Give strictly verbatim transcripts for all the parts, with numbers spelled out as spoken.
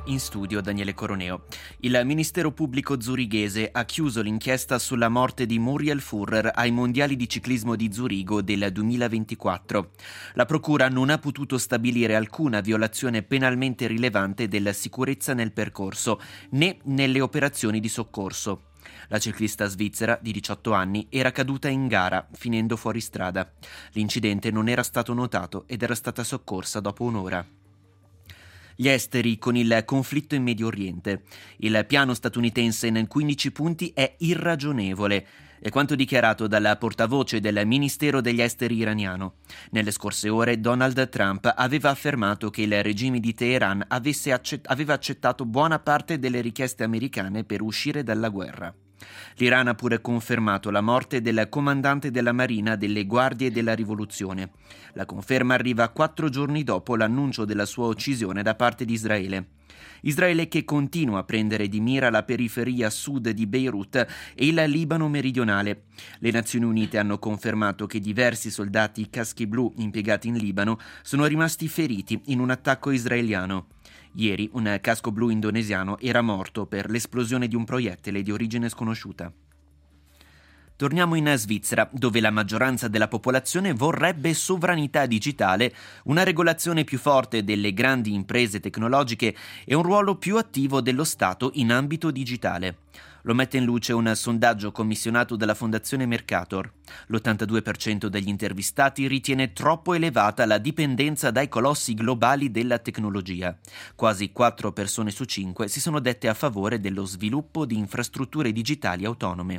In studio Daniele Coroneo. Il Ministero Pubblico zurighese ha chiuso l'inchiesta sulla morte di Muriel Furrer ai Mondiali di ciclismo di Zurigo del duemilaventiquattro. La procura non ha potuto stabilire alcuna violazione penalmente rilevante della sicurezza nel percorso, né nelle operazioni di soccorso. La ciclista svizzera di diciotto anni era caduta in gara, finendo fuori strada. L'incidente non era stato notato ed era stata soccorsa dopo un'ora. Gli esteri con il conflitto in Medio Oriente. Il piano statunitense in quindici punti è irragionevole, è quanto dichiarato dalla portavoce del Ministero degli Esteri iraniano. Nelle scorse ore Donald Trump aveva affermato che il regime di Teheran avesse accett- aveva accettato buona parte delle richieste americane per uscire dalla guerra. L'Iran ha pure confermato la morte del comandante della Marina delle Guardie della Rivoluzione. La conferma arriva quattro giorni dopo l'annuncio della sua uccisione da parte di Israele. Israele che continua a prendere di mira la periferia sud di Beirut e il Libano meridionale. Le Nazioni Unite hanno confermato che diversi soldati caschi blu impiegati in Libano sono rimasti feriti in un attacco israeliano. Ieri un casco blu indonesiano era morto per l'esplosione di un proiettile di origine sconosciuta. Torniamo in Svizzera, dove la maggioranza della popolazione vorrebbe sovranità digitale, una regolazione più forte delle grandi imprese tecnologiche e un ruolo più attivo dello Stato in ambito digitale. Lo mette in luce un sondaggio commissionato dalla Fondazione Mercator. L'ottantadue per cento degli intervistati ritiene troppo elevata la dipendenza dai colossi globali della tecnologia. Quasi quattro persone su cinque si sono dette a favore dello sviluppo di infrastrutture digitali autonome.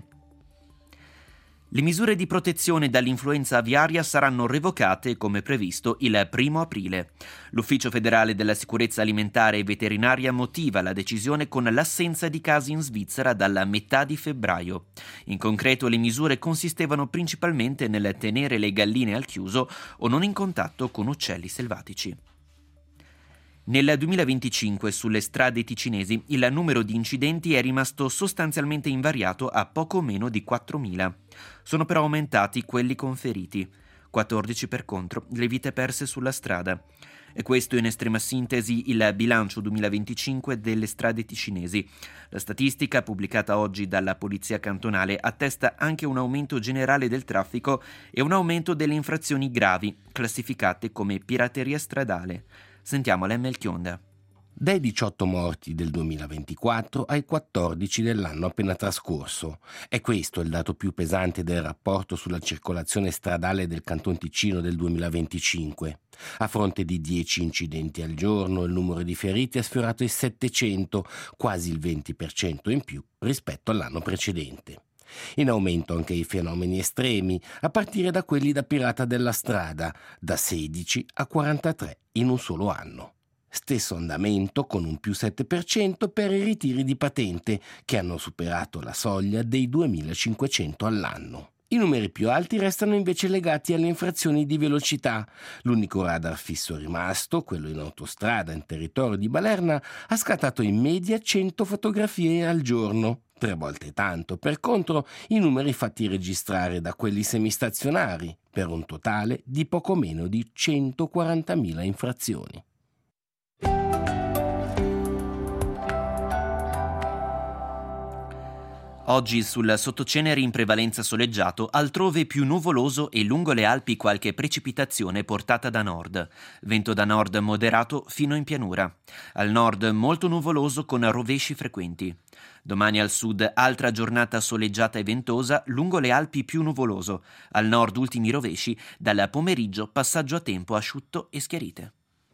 Le misure di protezione dall'influenza aviaria saranno revocate, come previsto, il primo aprile. L'Ufficio federale della sicurezza alimentare e veterinaria motiva la decisione con l'assenza di casi in Svizzera dalla metà di febbraio. In concreto, le misure consistevano principalmente nel tenere le galline al chiuso o non in contatto con uccelli selvatici. Nel duemilaventicinque sulle strade ticinesi il numero di incidenti è rimasto sostanzialmente invariato a poco meno di quattromila. Sono però aumentati quelli con feriti, quattordici per contro le vite perse sulla strada. E questo in estrema sintesi il bilancio duemilaventicinque delle strade ticinesi. La statistica pubblicata oggi dalla Polizia Cantonale attesta anche un aumento generale del traffico e un aumento delle infrazioni gravi, classificate come pirateria stradale. Sentiamo l'M L Chionda. Dai diciotto morti del duemilaventiquattro ai quattordici dell'anno appena trascorso. È questo il dato più pesante del rapporto sulla circolazione stradale del Canton Ticino del duemilaventicinque. A fronte di dieci incidenti al giorno, il numero di feriti ha sfiorato i settecento, quasi il venti per cento in più rispetto all'anno precedente. In aumento anche i fenomeni estremi, a partire da quelli da pirata della strada, da sedici a quarantatré in un solo anno. Stesso andamento con un più sette per cento per i ritiri di patente, che hanno superato la soglia dei duemilacinquecento all'anno. I numeri più alti restano invece legati alle infrazioni di velocità. L'unico radar fisso rimasto, quello in autostrada in territorio di Balerna, ha scattato in media cento fotografie al giorno. Tre volte tanto, per contro, i numeri fatti registrare da quelli semistazionari, per un totale di poco meno di centoquarantamila infrazioni. Oggi sul sottoceneri in prevalenza soleggiato, altrove più nuvoloso e lungo le Alpi qualche precipitazione portata da nord. Vento da nord moderato fino in pianura. Al nord molto nuvoloso con rovesci frequenti. Domani al sud altra giornata soleggiata e ventosa, lungo le Alpi più nuvoloso. Al nord ultimi rovesci, dal pomeriggio passaggio a tempo asciutto e schiarite.